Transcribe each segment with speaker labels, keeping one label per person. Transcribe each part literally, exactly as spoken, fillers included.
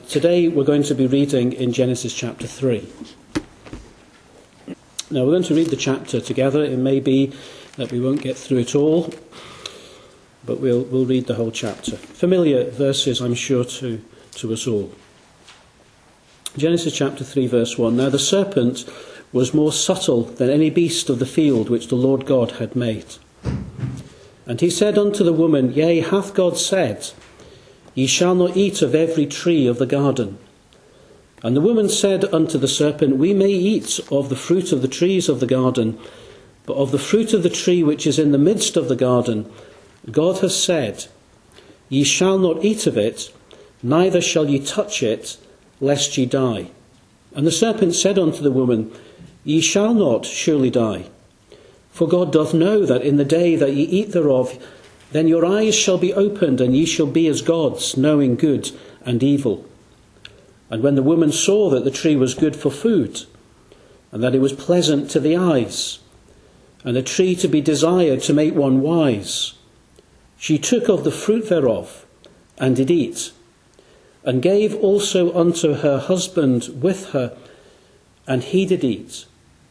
Speaker 1: today we're going to be reading in Genesis chapter three. Now we're going to read the chapter together. It may be that we won't get through it all, but we'll we'll read the whole chapter. Familiar verses, I'm sure, to, to us all. Genesis chapter three, verse one. Now the serpent was more subtle than any beast of the field which the Lord God had made. And he said unto the woman, Yea, hath God said, Ye shall not eat of every tree of the garden? And the woman said unto the serpent, We may eat of the fruit of the trees of the garden, but of the fruit of the tree which is in the midst of the garden, God has said, Ye shall not eat of it, neither shall ye touch it, lest ye die. And the serpent said unto the woman, Ye shall not surely die. For God doth know that in the day that ye eat thereof, then your eyes shall be opened, and ye shall be as gods, knowing good and evil. And when the woman saw that the tree was good for food, and that it was pleasant to the eyes, and a tree to be desired to make one wise, she took of the fruit thereof, and did eat, and gave also unto her husband with her, and he did eat.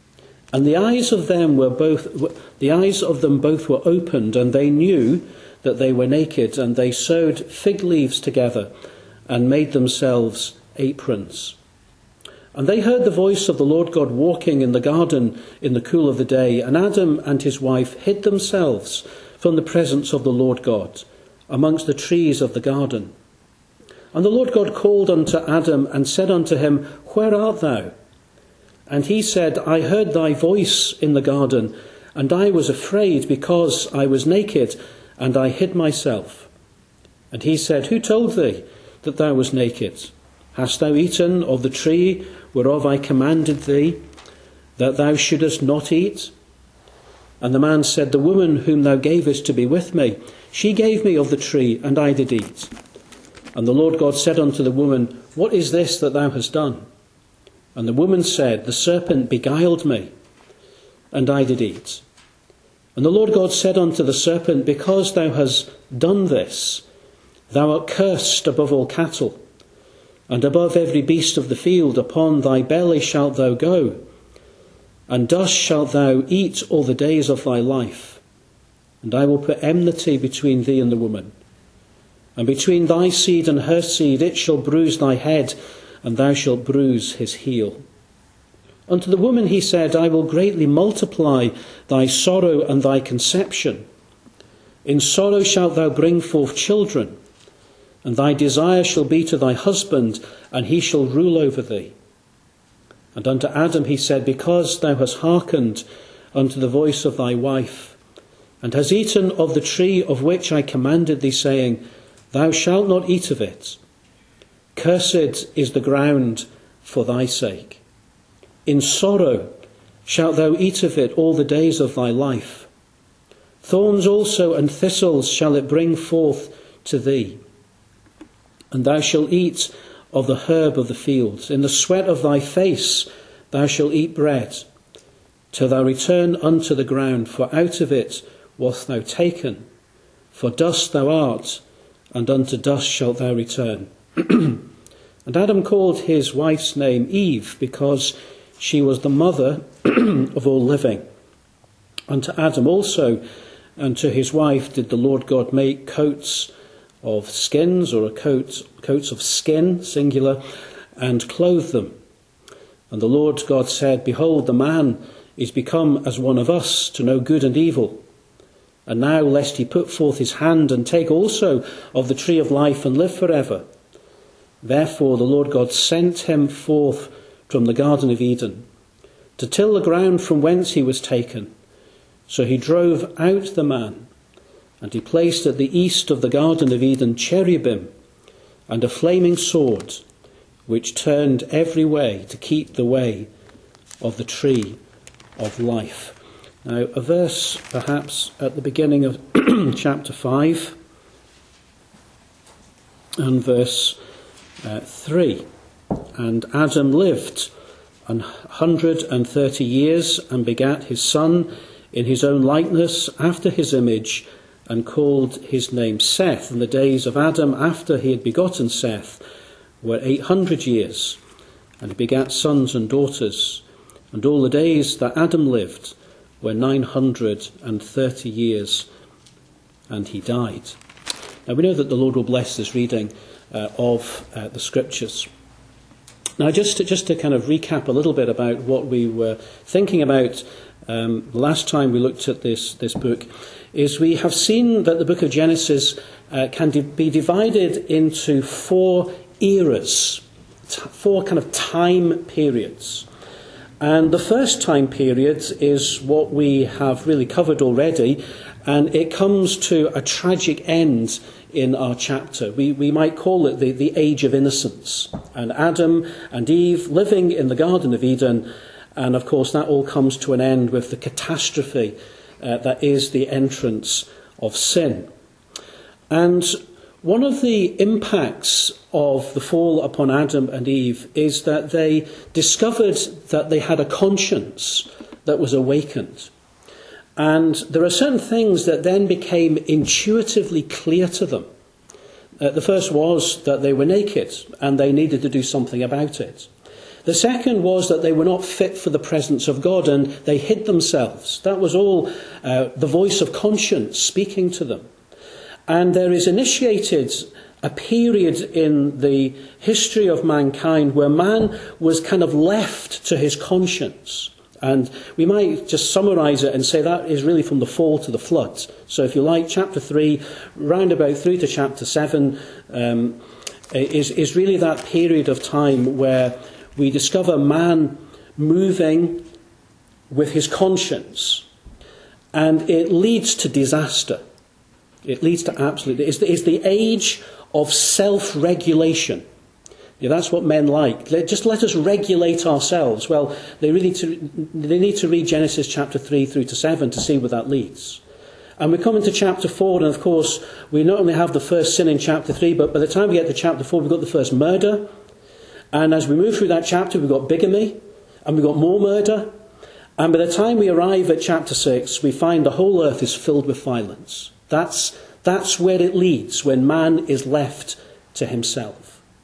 Speaker 1: And the eyes of them were both the eyes of them both were opened, and they knew that they were naked, and they sewed fig leaves together, and made themselves aprons. And they heard the voice of the Lord God walking in the garden in the cool of the day, and Adam and his wife hid themselves from the presence of the Lord God amongst the trees of the garden. And the Lord God called unto Adam, and said unto him, Where art thou? And he said, I heard thy voice in the garden, and I was afraid, because I was naked, and I hid myself. And he said, Who told thee that thou wast naked? Hast thou eaten of the tree whereof I commanded thee, that thou shouldest not eat? And the man said, The woman whom thou gavest to be with me, she gave me of the tree, and I did eat. And the Lord God said unto the woman, What is this that thou hast done? And the woman said, The serpent beguiled me, and I did eat. And the Lord God said unto the serpent, Because thou hast done this, thou art cursed above all cattle, and above every beast of the field. Upon thy belly shalt thou go, and dust shalt thou eat all the days of thy life. And I will put enmity between thee and the woman, and between thy seed and her seed. It shall bruise thy head, and thou shalt bruise his heel. Unto the woman he said, I will greatly multiply thy sorrow and thy conception. In sorrow shalt thou bring forth children, and thy desire shall be to thy husband, and he shall rule over thee. And unto Adam he said, Because thou hast hearkened unto the voice of thy wife, and hast eaten of the tree of which I commanded thee, saying, Thou shalt not eat of it, cursed is the ground for thy sake. In sorrow shalt thou eat of it all the days of thy life. Thorns also and thistles shall it bring forth to thee. And thou shalt eat of the herb of the field. In the sweat of thy face thou shalt eat bread, till thou return unto the ground, for out of it wast thou taken. For dust thou art, and unto dust shalt thou return. And Adam called his wife's name Eve, because she was the mother of all living. Unto Adam also and to his wife did the Lord God make coats of skins, or a coat, coats of skin, singular, and clothe them. And the Lord God said, Behold, the man is become as one of us, to know good and evil. And now lest he put forth his hand and take also of the tree of life and live forever. Therefore the Lord God sent him forth from the Garden of Eden, to till the ground from whence he was taken. So he drove out the man, and he placed at the east of the Garden of Eden cherubim and a flaming sword, which turned every way to keep the way of the tree of life. Now, a verse perhaps at the beginning of chapter five and verse uh, three. And Adam lived an hundred and thirty years, and begat his son in his own likeness, after his image, and called his name Seth. And the days of Adam after he had begotten Seth were eight hundred years, and he begat sons and daughters. And all the days that Adam lived were nine hundred thirty years, and he died. Now we know that the Lord will bless this reading uh, of uh, the Scriptures. Now just to, just to kind of recap a little bit about what we were thinking about um, the last time we looked at this, this book, is we have seen that the book of Genesis uh, can de- be divided into four eras, t- four kind of time periods. And the first time period is what we have really covered already, and it comes to a tragic end in our chapter. We, we might call it the, the age of innocence. And Adam and Eve living in the Garden of Eden, and of course that all comes to an end with the catastrophe uh, that is the entrance of sin. And one of the impacts of the fall upon Adam and Eve is that they discovered that they had a conscience that was awakened. And there are certain things that then became intuitively clear to them. Uh, the first was that they were naked and they needed to do something about it. The second was that they were not fit for the presence of God and they hid themselves. That was all uh, the voice of conscience speaking to them. And there is initiated a period in the history of mankind where man was kind of left to his conscience. And we might just summarise it and say that is really from the fall to the flood. So if you like, chapter three, round about through to chapter seven, um, is, is really that period of time where we discover man moving with his conscience. And it leads to disaster. It leads to absolute... It's the, it's the age of self-regulation. Yeah, that's what men like. Let, just let us regulate ourselves. Well, they really to, they need to read Genesis chapter three through to seven to see where that leads. And we come into chapter four, and of course, we not only have the first sin in chapter three, but by the time we get to chapter four, we've got the first murder. And as we move through that chapter, we've got bigamy, and we've got more murder. And by the time we arrive at chapter six, we find the whole earth is filled with violence. That's, that's where it leads, when man is left to himself.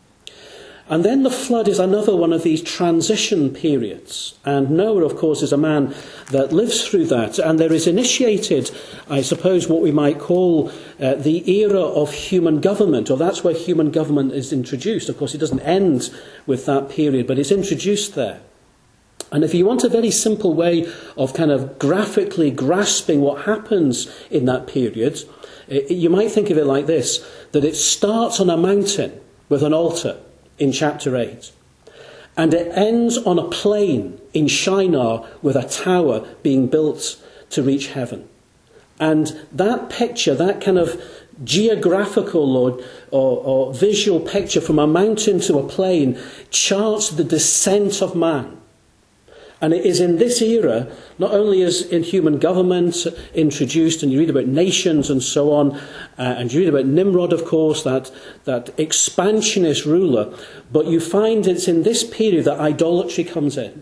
Speaker 1: And then the flood is another one of these transition periods. And Noah, of course, is a man that lives through that. And there is initiated, I suppose, what we might call uh, the era of human government, or that's where human government is introduced. Of course, it doesn't end with that period, but it's introduced there. And if you want a very simple way of kind of graphically grasping what happens in that period, it, you might think of it like this, that it starts on a mountain with an altar in chapter eight. And it ends on a plain in Shinar with a tower being built to reach heaven. And that picture, that kind of geographical or, or, or visual picture from a mountain to a plain, charts the descent of man. And it is in this era, not only is in human government introduced, and you read about nations and so on, uh, and you read about Nimrod, of course, that, that expansionist ruler, but you find it's in this period that idolatry comes in.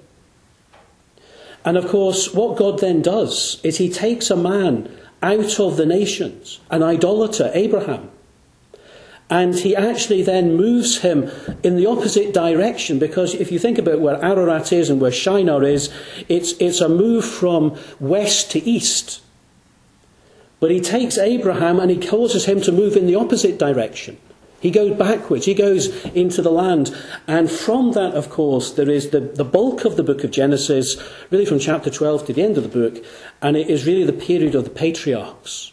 Speaker 1: And of course, what God then does is he takes a man out of the nations, an idolater, Abraham, and he actually then moves him in the opposite direction, because if you think about where Ararat is and where Shinar is, it's, it's a move from west to east. But he takes Abraham and he causes him to move in the opposite direction. He goes backwards, he goes into the land. And from that, of course, there is the, the bulk of the book of Genesis, really from chapter twelve to the end of the book, and it is really the period of the patriarchs.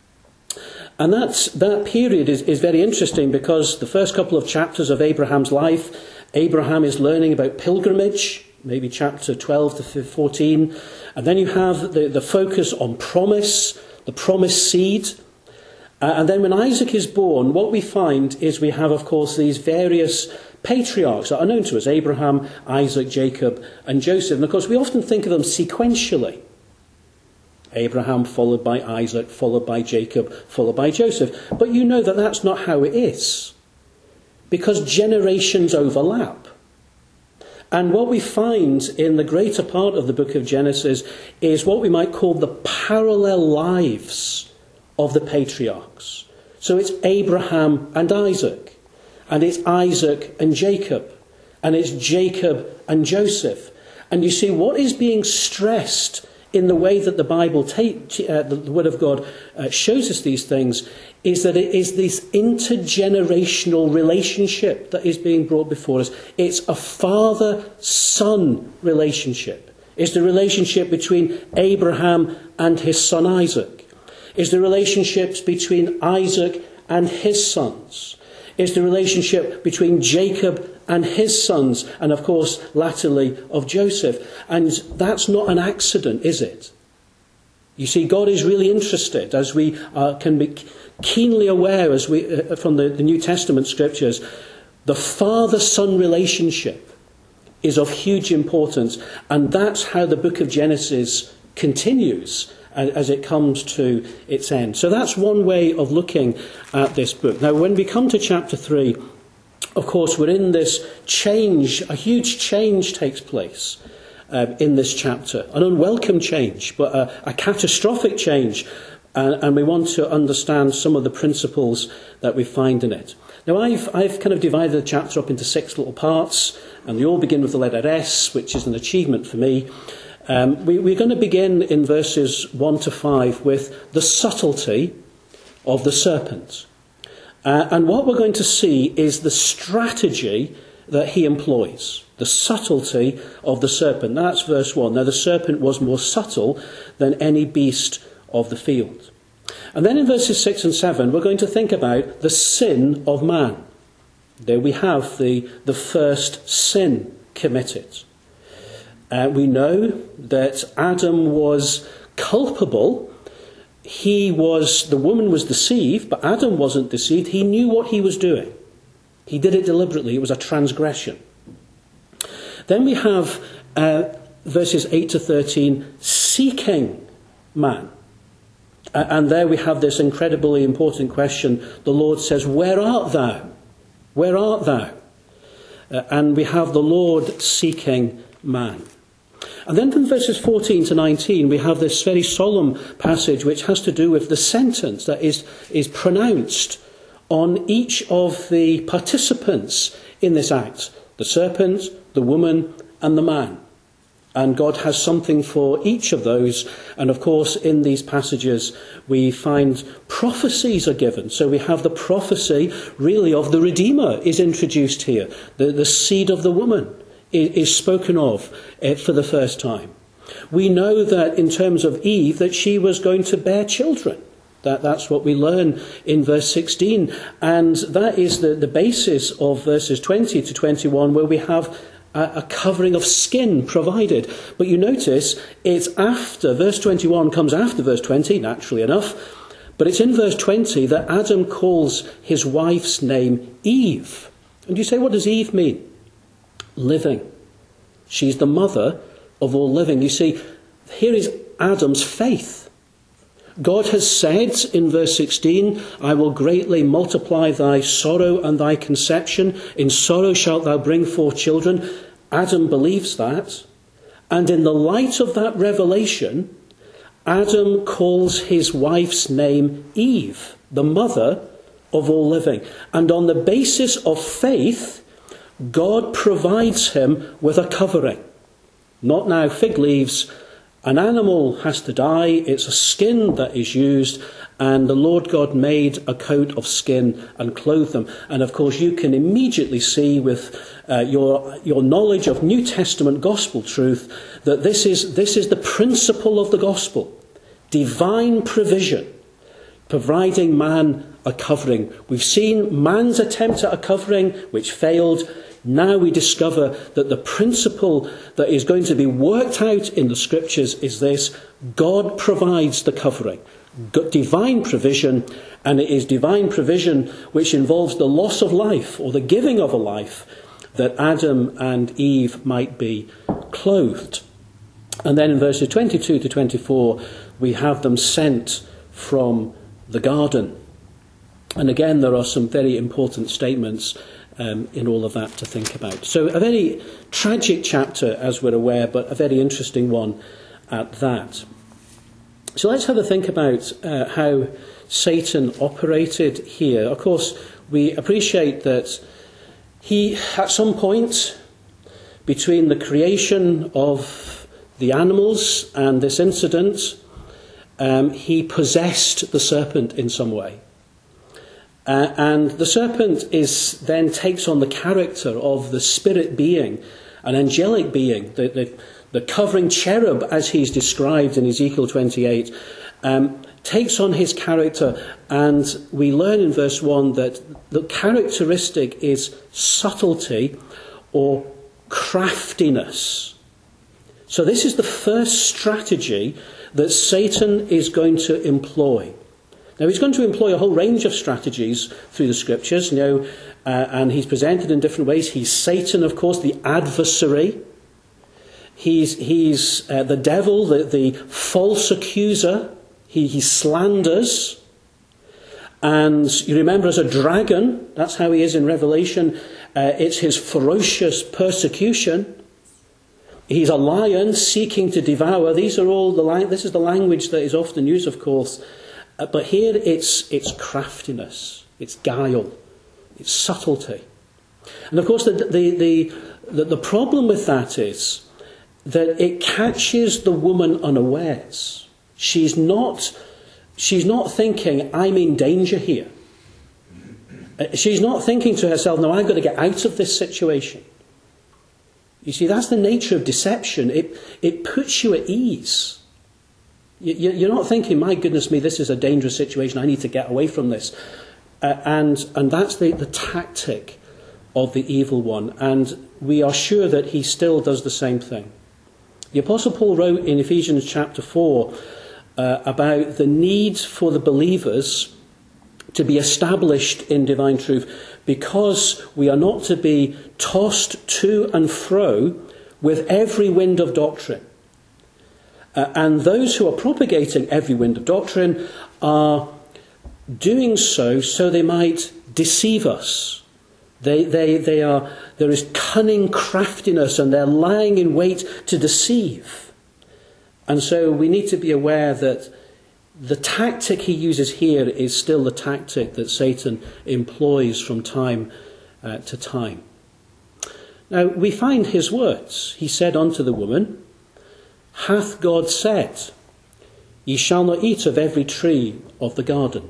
Speaker 1: And that's, that period is, is very interesting, because the first couple of chapters of Abraham's life, Abraham is learning about pilgrimage, maybe chapter twelve to fourteen. And then you have the, the focus on promise, the promised seed. Uh, and then when Isaac is born, what we find is we have, of course, these various patriarchs that are known to us, Abraham, Isaac, Jacob, and Joseph. And of course, we often think of them sequentially. Abraham followed by Isaac, followed by Jacob, followed by Joseph. But you know that that's not how it is, because generations overlap. And what we find in the greater part of the book of Genesis is what we might call the parallel lives of the patriarchs. So it's Abraham and Isaac, and it's Isaac and Jacob, and it's Jacob and Joseph. And you see, what is being stressed in the way that the Bible, take, uh, the Word of God, uh, shows us these things, is that it is this intergenerational relationship that is being brought before us. It's a father-son relationship. It's the relationship between Abraham and his son Isaac. It's the relationships between Isaac and his sons. It's the relationship between Jacob and his sons, and of course, latterly, of Joseph. And that's not an accident, is it? You see, God is really interested, as we uh, can be keenly aware as we uh, from the, the New Testament scriptures. The father-son relationship is of huge importance, and that's how the book of Genesis continues as it comes to its end. So that's one way of looking at this book. Now, when we come to chapter three, of course, we're in this change. A huge change takes place uh, in this chapter. An unwelcome change, but a, a catastrophic change. Uh, and we want to understand some of the principles that we find in it. Now, I've, I've kind of divided the chapter up into six little parts, and they all begin with the letter S, which is an achievement for me. Um, we, we're going to begin in verses one to five with the subtlety of the serpent. Uh, and what we're going to see is the strategy that he employs. The subtlety of the serpent. That's verse one. Now the serpent was more subtle than any beast of the field. And then in verses six and seven, we're going to think about the sin of man. There we have the, the first sin committed. Uh, we know that Adam was culpable. He was, the woman was deceived, but Adam wasn't deceived. He knew what he was doing. He did it deliberately. It was a transgression. Then we have uh, verses eight to thirteen, seeking man. Uh, and there we have this incredibly important question. The Lord says, "Where art thou? Where art thou?" Uh, and we have the Lord seeking man. And then from verses fourteen to nineteen, we have this very solemn passage which has to do with the sentence that is, is pronounced on each of the participants in this act. The serpent, the woman, and the man. And God has something for each of those. And of course, in these passages, we find prophecies are given. So we have the prophecy, really, of the Redeemer is introduced here. The, the seed of the woman is spoken of for the first time. We know that in terms of Eve, that she was going to bear children. That, that's what we learn in verse sixteen. And that is the, the basis of verses twenty to twenty-one, where we have a, a covering of skin provided. But you notice it's after, verse twenty-one comes after verse twenty, naturally enough. But it's in verse twenty that Adam calls his wife's name Eve. And you say, what does Eve mean? Living. She's the mother of all living. You see, here is Adam's faith. God has said in verse sixteen, "I will greatly multiply thy sorrow and thy conception. In sorrow shalt thou bring forth children." Adam believes that. And in the light of that revelation, Adam calls his wife's name Eve, the mother of all living. And on the basis of faith, God provides him with a covering. Not now fig leaves. An animal has to die. It's a skin that is used. And the Lord God made a coat of skin and clothed them. And of course you can immediately see with uh, your, your knowledge of New Testament gospel truth that this is, this is the principle of the gospel. Divine provision. Providing man a covering. We've seen man's attempt at a covering which failed. Now we discover that the principle that is going to be worked out in the scriptures is this: God provides the covering. Divine provision, and it is divine provision which involves the loss of life or the giving of a life that Adam and Eve might be clothed. And then in verses twenty-two to twenty-four we have them sent from the garden. And again there are some very important statements Um, in all of that to think about. So a very tragic chapter, as we're aware, but a very interesting one at that. So let's have a think about uh, how Satan operated here. Of course, we appreciate that He, at some point, between the creation of the animals and this incident, um, he possessed the serpent in some way. Uh, and the serpent is then takes on the character of the spirit being, an angelic being, the, the, the covering cherub, as he's described in Ezekiel twenty-eight, um, takes on his character, and we learn in verse one that the characteristic is subtlety or craftiness. So this is the first strategy that Satan is going to employ. Now, he's going to employ a whole range of strategies through the scriptures, you know, uh, and he's presented in different ways. He's Satan, of course, the adversary. He's, he's uh, the devil, the, the false accuser. He, he slanders. And you remember, as a dragon, that's how he is in Revelation. Uh, it's his ferocious persecution. He's a lion seeking to devour. These are all the lang- This is the language that is often used, of course. Uh, but here it's it's craftiness, it's guile, it's subtlety. And of course the the, the the the problem with that is that it catches the woman unawares. She's not she's not thinking, I'm in danger here. Uh, she's not thinking to herself, no, I've got to get out of this situation. You see, that's the nature of deception. It it puts you at ease. You're not thinking, my goodness me, this is a dangerous situation, I need to get away from this. Uh, and and that's the, the tactic of the evil one. And we are sure that he still does the same thing. The Apostle Paul wrote in Ephesians chapter four uh, about the need for the believers to be established in divine truth, because we are not to be tossed to and fro with every wind of doctrine. Uh, and those who are propagating every wind of doctrine are doing so so they might deceive us. They, they, they are, there is cunning craftiness, and they're lying in wait to deceive. And so we need to be aware that the tactic he uses here is still the tactic that Satan employs from time uh, to time. Now, we find his words. He said unto the woman, hath God said, ye shall not eat of every tree of the garden?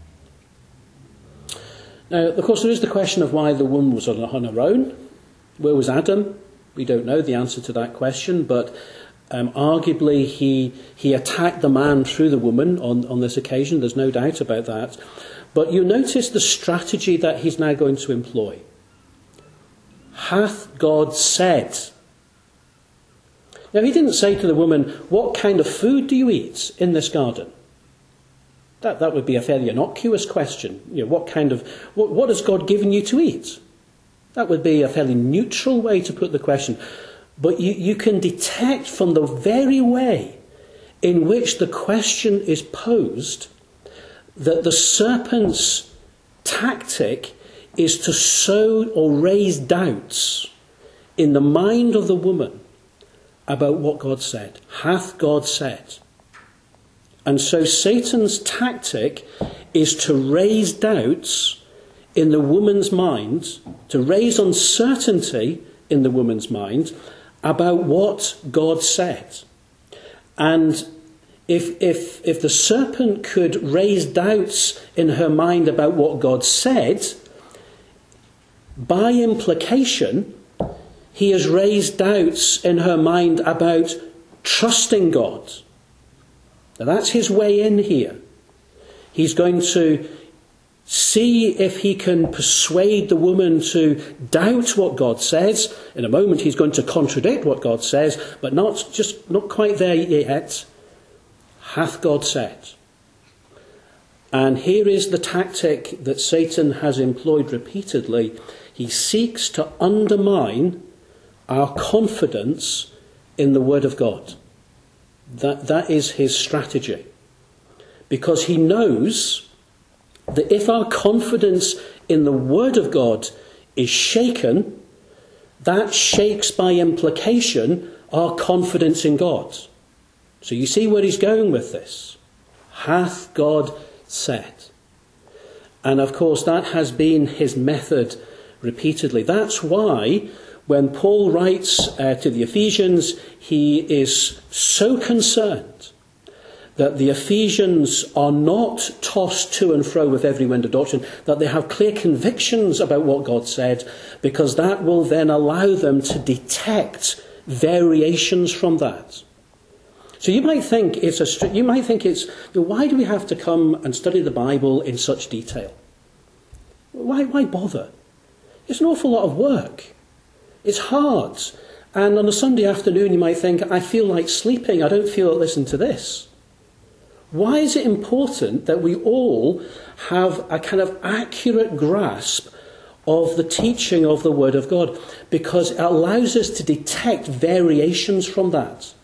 Speaker 1: Now, of course, there is the question of why the woman was on her own. Where was Adam? We don't know the answer to that question, but um, arguably he he attacked the man through the woman on, on this occasion. There's no doubt about that. But you notice the strategy that he's now going to employ. Hath God said? Now, he didn't say to the woman, what kind of food do you eat in this garden? That that would be a fairly innocuous question. You know, what kind of, what, what has God given you to eat? That would be a fairly neutral way to put the question. But you, you can detect from the very way in which the question is posed that the serpent's tactic is to sow or raise doubts in the mind of the woman about what God said. Hath God said? And so Satan's tactic is to raise doubts in the woman's mind, to raise uncertainty in the woman's mind about what God said. And if if if the serpent could raise doubts in her mind about what God said, by implication, he has raised doubts in her mind about trusting God. Now that's his way in here. He's going to see if he can persuade the woman to doubt what God says. In a moment he's going to contradict what God says, but not just not quite there yet. Hath God said? And here is the tactic that Satan has employed repeatedly. He seeks to undermine our confidence in the Word of God. That, that is his strategy. Because he knows that if our confidence in the Word of God is shaken, that shakes by implication our confidence in God. So you see where he's going with this. Hath God said? And of course that has been his method repeatedly. That's why when Paul writes uh, to the Ephesians, he is so concerned that the Ephesians are not tossed to and fro with every wind of doctrine, that they have clear convictions about what God said, because that will then allow them to detect variations from that. So you might think it's a you might think it's why do we have to come and study the Bible in such detail? Why why bother? It's an awful lot of work. It's hard. And on a Sunday afternoon you might think, I feel like sleeping, I don't feel like listening to this. Why is it important that we all have a kind of accurate grasp of the teaching of the Word of God? Because it allows us to detect variations from that.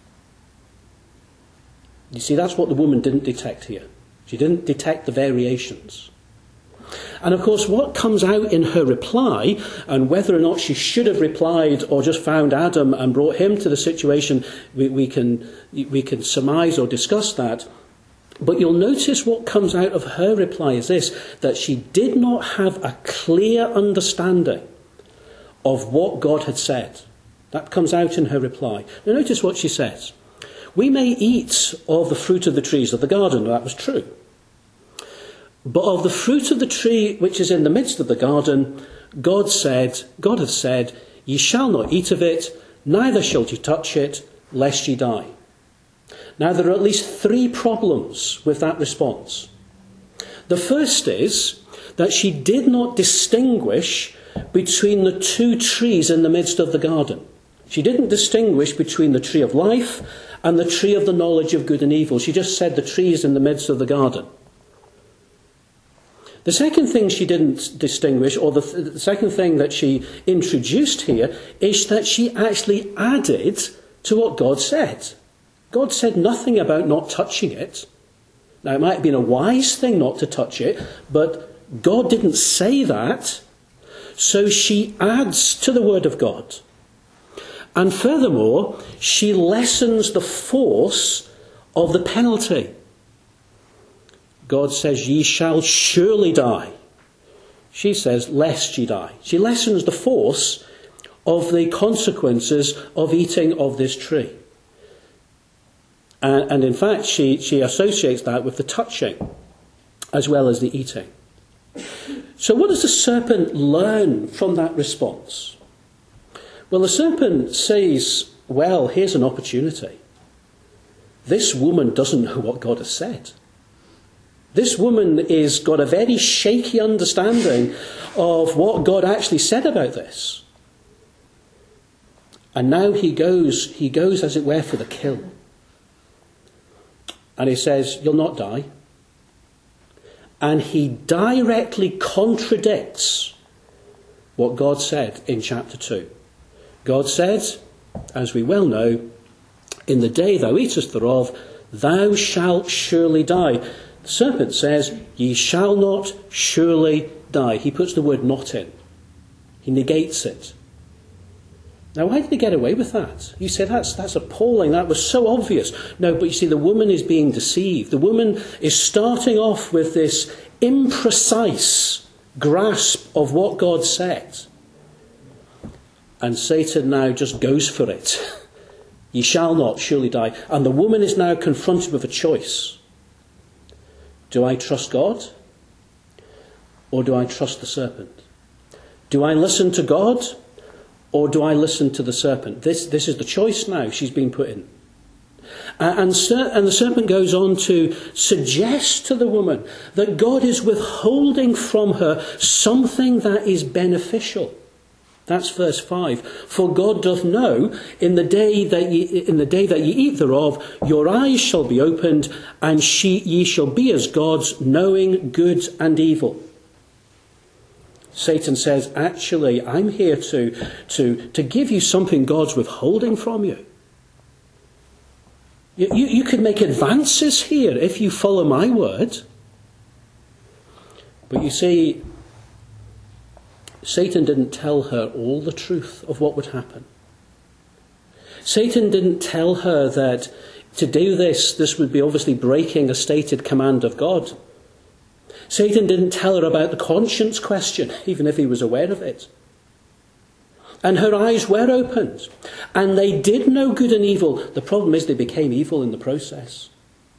Speaker 1: You see, that's what the woman didn't detect here. She didn't detect the variations. And of course, what comes out in her reply, and whether or not she should have replied or just found Adam and brought him to the situation, we, we can we can surmise or discuss that. But you'll notice what comes out of her reply is this, that she did not have a clear understanding of what God had said. That comes out in her reply. Now notice what she says. We may eat of the fruit of the trees of the garden. That was true. But of the fruit of the tree which is in the midst of the garden, God said, God hath said, ye shall not eat of it, neither shall ye touch it, lest ye die. Now there are at least three problems with that response. The first is that she did not distinguish between the two trees in the midst of the garden. She didn't distinguish between the tree of life and the tree of the knowledge of good and evil. She just said the trees in the midst of the garden. The second thing she didn't distinguish, or the, th- the second thing that she introduced here, is that she actually added to what God said. God said nothing about not touching it. Now, it might have been a wise thing not to touch it, but God didn't say that. So she adds to the word of God. And furthermore, she lessens the force of the penalty. God says, ye shall surely die. She says, lest ye die. She lessens the force of the consequences of eating of this tree. And, and in fact, she, she associates that with the touching as well as the eating. So what does the serpent learn from that response? Well, the serpent says, well, here's an opportunity. This woman doesn't know what God has said. This woman is got a very shaky understanding of what God actually said about this. And now he goes, he goes, as it were, for the kill. And he says, you'll not die. And he directly contradicts what God said in chapter two. God said, as we well know, in the day thou eatest thereof, thou shalt surely die. The serpent says, ye shall not surely die. He puts the word not in. He negates it. Now, why did he get away with that? You say, that's, that's appalling. That was so obvious. No, but you see, the woman is being deceived. The woman is starting off with this imprecise grasp of what God said. And Satan now just goes for it. Ye shall not surely die. And the woman is now confronted with a choice. Do I trust God? Or do I trust the serpent? Do I listen to God? Or do I listen to the serpent? This, this is the choice now she's been put in. Uh, and, and the serpent goes on to suggest to the woman that God is withholding from her something that is beneficial. That's verse five. For God doth know, in the day that ye, in the day that ye eat thereof, your eyes shall be opened, and she, ye shall be as gods, knowing good and evil. Satan says, actually, I'm here to, to, to give you something God's withholding from you. You, you. You could make advances here if you follow my word. But you see, Satan didn't tell her all the truth of what would happen. Satan didn't tell her that to do this, this would be obviously breaking a stated command of God. Satan didn't tell her about the conscience question, even if he was aware of it. And her eyes were opened. And they did know good and evil. The problem is they became evil in the process.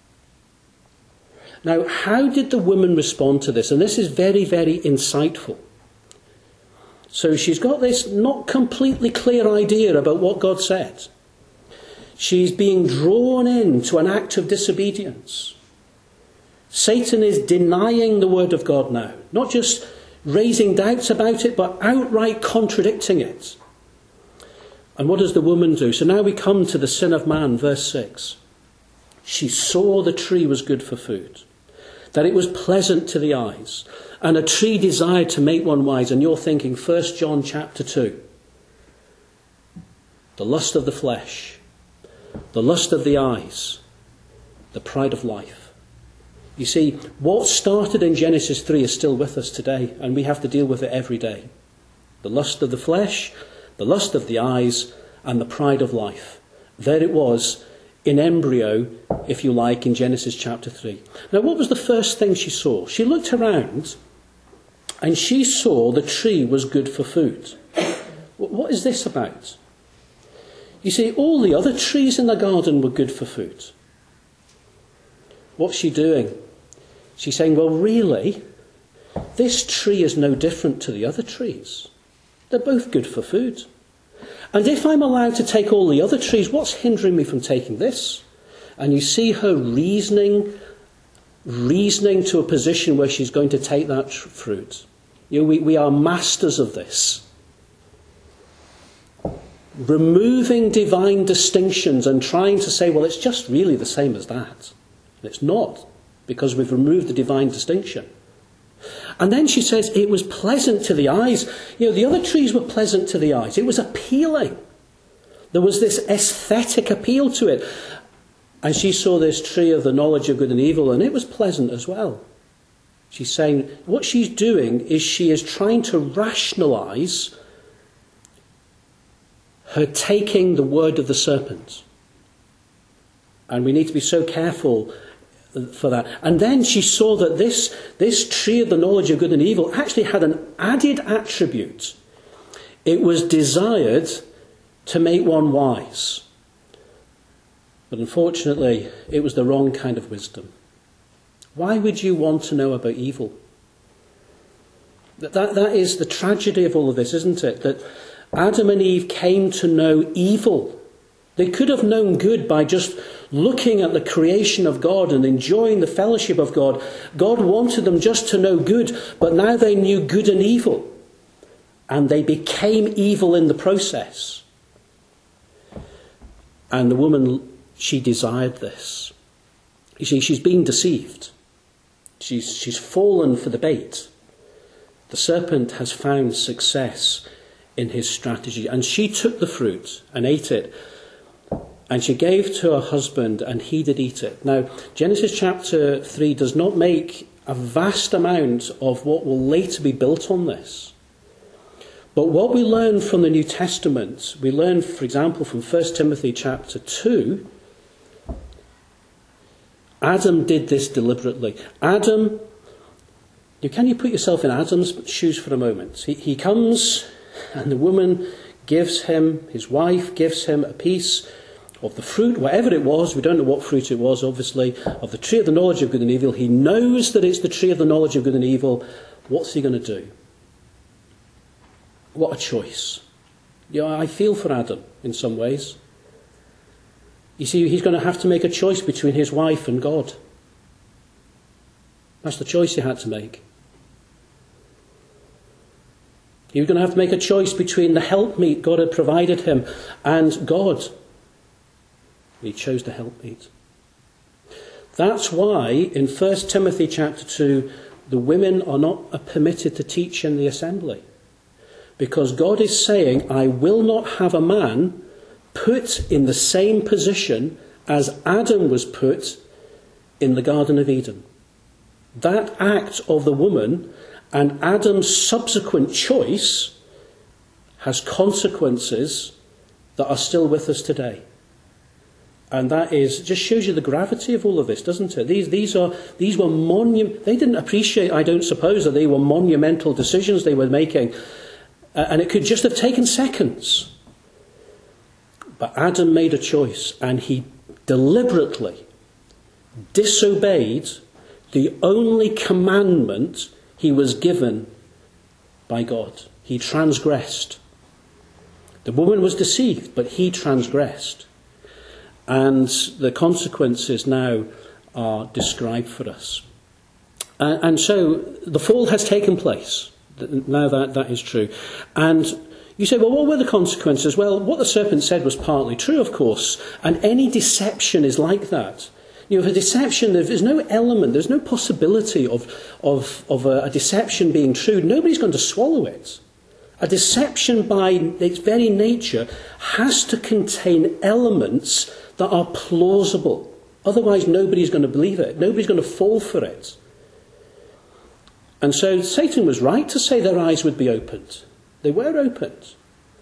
Speaker 1: Now, how did the woman respond to this? And this is very, very insightful. So she's got this not completely clear idea about what God said. She's being drawn into an act of disobedience. Satan is denying the word of God now. Not just raising doubts about it, but outright contradicting it. And what does the woman do? So now we come to the sin of man, verse six. She saw the tree was good for food, that it was pleasant to the eyes, and a tree desired to make one wise. And you're thinking First John chapter two. The lust of the flesh, the lust of the eyes, the pride of life. You see, what started in Genesis three is still with us today, and we have to deal with it every day. The lust of the flesh, the lust of the eyes, and the pride of life. There it was in embryo, if you like, in Genesis chapter three. Now, what was the first thing she saw? She looked around and she saw the tree was good for food. What is this about? You see, all the other trees in the garden were good for food. What's she doing? She's saying, well, really, this tree is no different to the other trees. They're both good for food. And if I'm allowed to take all the other trees, what's hindering me from taking this? And you see her reasoning, reasoning to a position where she's going to take that tr- fruit. You know, we, we are masters of this. Removing divine distinctions and trying to say, well, it's just really the same as that. And it's not, because we've removed the divine distinction. And then she says it was pleasant to the eyes. You know, the other trees were pleasant to the eyes. It was appealing. There was this aesthetic appeal to it. And she saw this tree of the knowledge of good and evil, and it was pleasant as well. She's saying what she's doing is she is trying to rationalize her taking the word of the serpent. And we need to be so careful for that. And then she saw that this, this tree of the knowledge of good and evil actually had an added attribute. It was desired to make one wise. But unfortunately, it was the wrong kind of wisdom. Why would you want to know about evil? That, that, that is the tragedy of all of this, isn't it? That Adam and Eve came to know evil. They could have known good by just looking at the creation of God and enjoying the fellowship of God. God wanted them just to know good, but now they knew good and evil. And they became evil in the process. And the woman, she desired this. You see, she's been deceived. She's, she's fallen for the bait. The serpent has found success in his strategy. And she took the fruit and ate it. And she gave to her husband, and he did eat it. Now, Genesis chapter three does not make a vast amount of what will later be built on this. But what we learn from the New Testament, we learn, for example, from First Timothy chapter two, Adam did this deliberately. Adam, you, can you put yourself in Adam's shoes for a moment? He, he comes, and the woman gives him, his wife gives him a piece of the fruit, whatever it was. We don't know what fruit it was, obviously, of the tree of the knowledge of good and evil. He knows that it's the tree of the knowledge of good and evil. What's he going to do? What a choice. You know, I feel for Adam in some ways. You see, he's going to have to make a choice between his wife and God. That's the choice he had to make. He was going to have to make a choice between the helpmeet God had provided him and God. He chose the helpmeet. That's why in First Timothy chapter two, the women are not permitted to teach in the assembly. Because God is saying, I will not have a man put in the same position as Adam was put in the Garden of Eden. That act of the woman and Adam's subsequent choice has consequences that are still with us today. And that is, just shows you the gravity of all of this, doesn't it? These, these are, these were monument. They didn't appreciate, I don't suppose, that they were monumental decisions they were making. Uh, and it could just have taken seconds. But Adam made a choice, and he deliberately disobeyed the only commandment he was given by God. He transgressed. The woman was deceived, but he transgressed. And the consequences now are described for us. Uh, and so the fall has taken place. Now that, that is true. And you say, well, what were the consequences? Well, what the serpent said was partly true, of course. And any deception is like that. You know, if a deception, there's no element, there's no possibility of, of, of a, a deception being true. Nobody's going to swallow it. A deception by its very nature has to contain elements that are plausible. Otherwise, nobody's going to believe it. Nobody's going to fall for it. And so Satan was right to say their eyes would be opened. They were opened.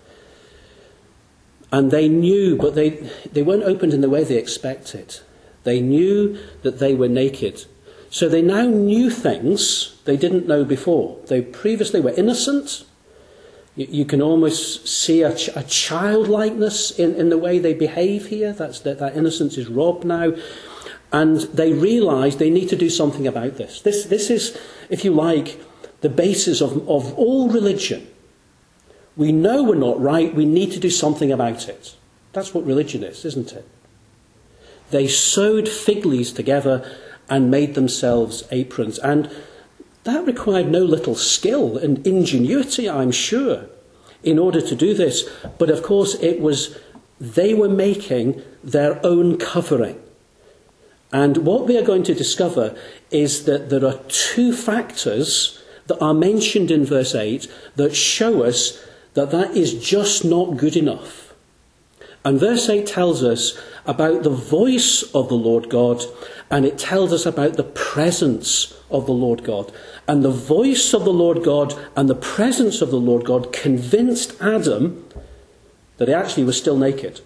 Speaker 1: And they knew, but they, they weren't opened in the way they expected. They knew that they were naked. So they now knew things they didn't know before. They previously were innocent. You, you can almost see a, ch- a childlikeness in, in the way they behave here. That's, that, that innocence is robbed now. And they realise they need to do something about this. This, this is, if you like, the basis of, of all religion. We know we're not right. We need to do something about it. That's what religion is, isn't it? They sewed fig leaves together and made themselves aprons. And that required no little skill and ingenuity, I'm sure, in order to do this. But of course, it was, they were making their own covering. And what we are going to discover is that there are two factors that are mentioned in verse eight that show us that that is just not good enough. And verse eight tells us about the voice of the Lord God, and it tells us about the presence of the Lord God. And the voice of the Lord God and the presence of the Lord God convinced Adam that he actually was still naked,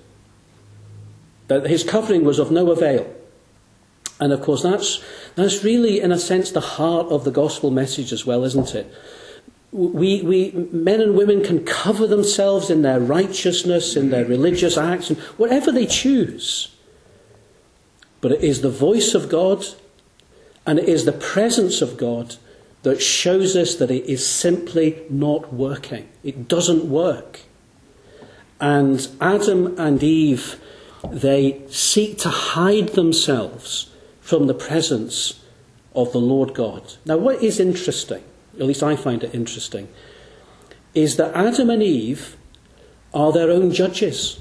Speaker 1: that his covering was of no avail. And of course, that's, that's really, in a sense, the heart of the gospel message as well, isn't it? We, we, men and women can cover themselves in their righteousness, in their religious acts, and whatever they choose. But it is the voice of God and it is the presence of God that shows us that it is simply not working. It doesn't work. And Adam and Eve, they seek to hide themselves from the presence of the Lord God. Now, what is interesting, at least I find it interesting, is that Adam and Eve are their own judges.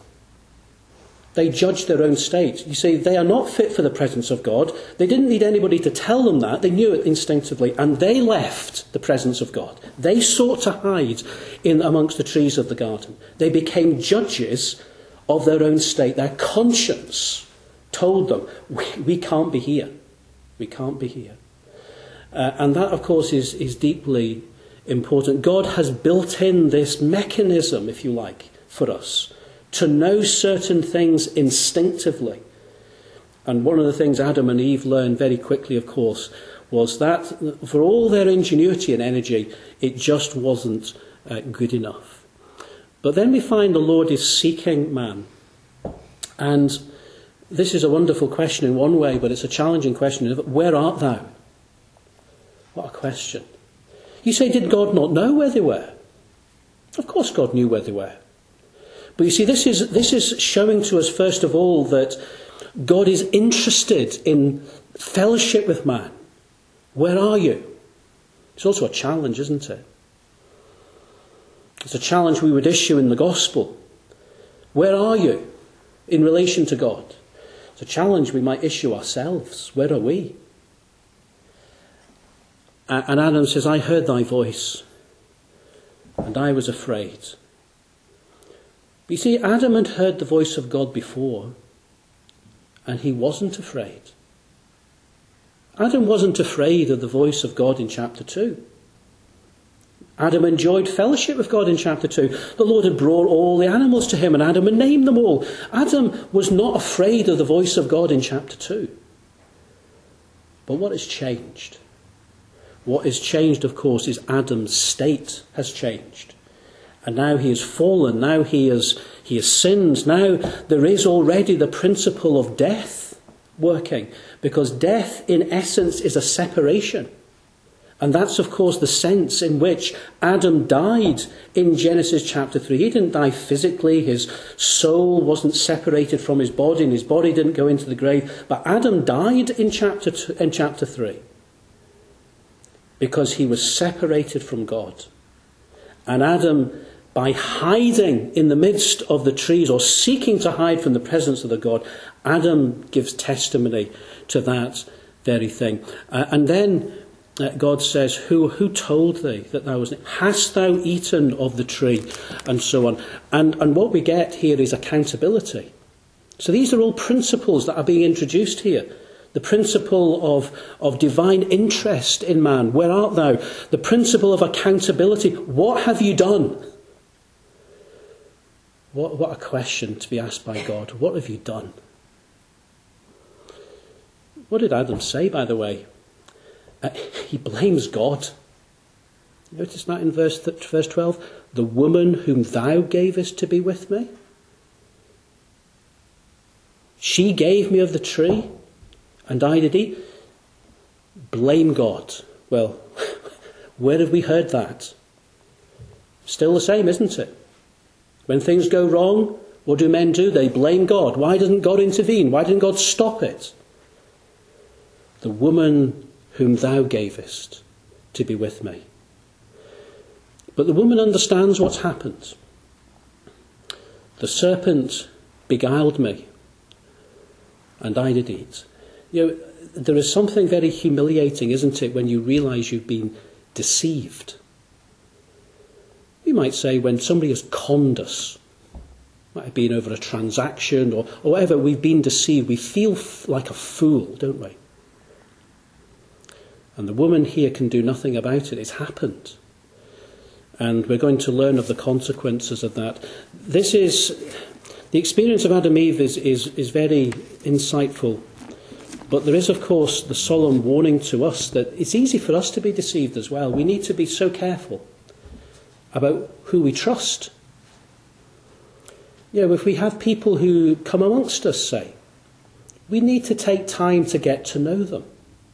Speaker 1: They judge their own state. You see, they are not fit for the presence of God. They didn't need anybody to tell them that. They knew it instinctively. And they left the presence of God. They sought to hide in amongst the trees of the garden. They became judges of their own state. Their conscience told them, we, we can't be here. We can't be here. Uh, and that, of course, is, is deeply important. God has built in this mechanism, if you like, for us to know certain things instinctively. And one of the things Adam and Eve learned very quickly, of course, was that for all their ingenuity and energy, it just wasn't uh, good enough. But then we find the Lord is seeking man. And this is a wonderful question in one way, but it's a challenging question. Where art thou? What a question. You say, did God not know where they were? Of course God knew where they were. But you see, this is, this is showing to us, first of all, that God is interested in fellowship with man. Where are you? It's also a challenge, isn't it? It's a challenge we would issue in the gospel. Where are you in relation to God? It's a challenge we might issue ourselves. Where are we? And Adam says, I heard thy voice, and I was afraid. But you see, Adam had heard the voice of God before, and he wasn't afraid. Adam wasn't afraid of the voice of God in chapter two. Adam enjoyed fellowship with God in chapter two. The Lord had brought all the animals to him, and Adam had named them all. Adam was not afraid of the voice of God in chapter two. But what has changed? What has changed, of course, is Adam's state has changed. And now he has fallen, now he has, he has sinned, now there is already the principle of death working, because death in essence is a separation. And that's of course the sense in which Adam died in Genesis chapter three. He didn't die physically, his soul wasn't separated from his body, and his body didn't go into the grave. But Adam died in chapter two, in chapter three because he was separated from God. And Adam, by hiding in the midst of the trees, or seeking to hide from the presence of the God, Adam gives testimony to that very thing. Uh, and then uh, God says, who, who told thee that thou was, hast thou eaten of the tree? And so on. And, and what we get here is accountability. So these are all principles that are being introduced here. The principle of, of divine interest in man. Where art thou? The principle of accountability. What have you done? What, what a question to be asked by God. What have you done? What did Adam say, by the way? Uh, he blames God. Notice that in verse, verse twelve. The woman whom thou gavest to be with me. She gave me of the tree, and I did eat. Blame God. Well, where have we heard that? Still the same, isn't it? When things go wrong, what do men do? They blame God. Why doesn't God intervene? Why didn't God stop it? The woman whom thou gavest to be with me. But the woman understands what's happened. The serpent beguiled me, and I did eat. You know, there is something very humiliating, isn't it, when you realise you've been deceived. You might say when somebody has conned us, might have been over a transaction or, or whatever, we've been deceived. We feel f- like a fool, don't we? And the woman here can do nothing about it. It's happened. And we're going to learn of the consequences of that. This is, the experience of Adam and Eve is, is, is very insightful. But there is, of course, the solemn warning to us that it's easy for us to be deceived as well. We need to be so careful about who we trust. You know, if we have people who come amongst us, say, we need to take time to get to know them.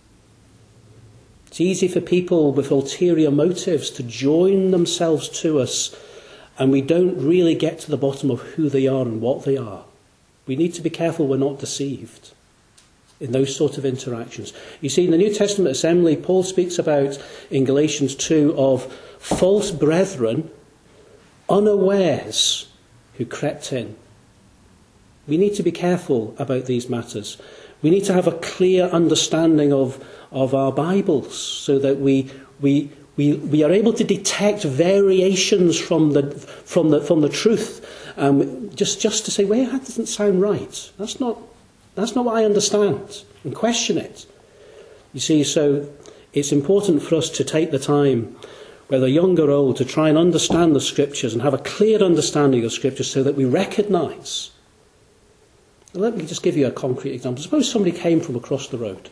Speaker 1: It's easy for people with ulterior motives to join themselves to us, and we don't really get to the bottom of who they are and what they are. We need to be careful we're not deceived in those sort of interactions. You see, in the New Testament assembly, Paul speaks about, in Galatians two, of false brethren unawares who crept in. We need to be careful about these matters. We need to have a clear understanding of, of our Bibles so that we, we, we, we are able to detect variations from the, from the, from the truth. Um, just, just to say, well, that doesn't sound right. That's not, that's not what I understand. And question it. You see, so it's important for us to take the time, whether young or old, to try and understand the Scriptures and have a clear understanding of Scriptures so that we recognise. Let me just give you a concrete example. Suppose somebody came from across the road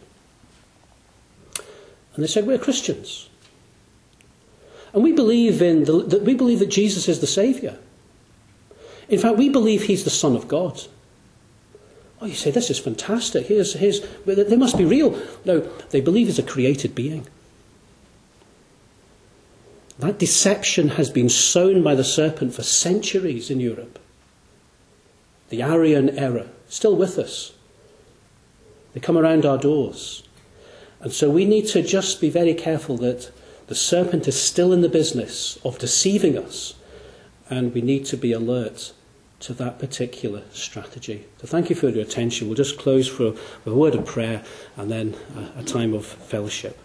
Speaker 1: and they said, we're Christians. And we believe in the, that we believe that Jesus is the Saviour. In fact, we believe he's the Son of God. Oh, you say, this is fantastic. Here's, here's, they must be real. No, they believe he's a created being. That deception has been sown by the serpent for centuries in Europe. The Arian error, still with us. They come around our doors. And so we need to just be very careful that the serpent is still in the business of deceiving us. And we need to be alert to that particular strategy. So thank you for your attention. We'll just close for a, a word of prayer and then a, a time of fellowship.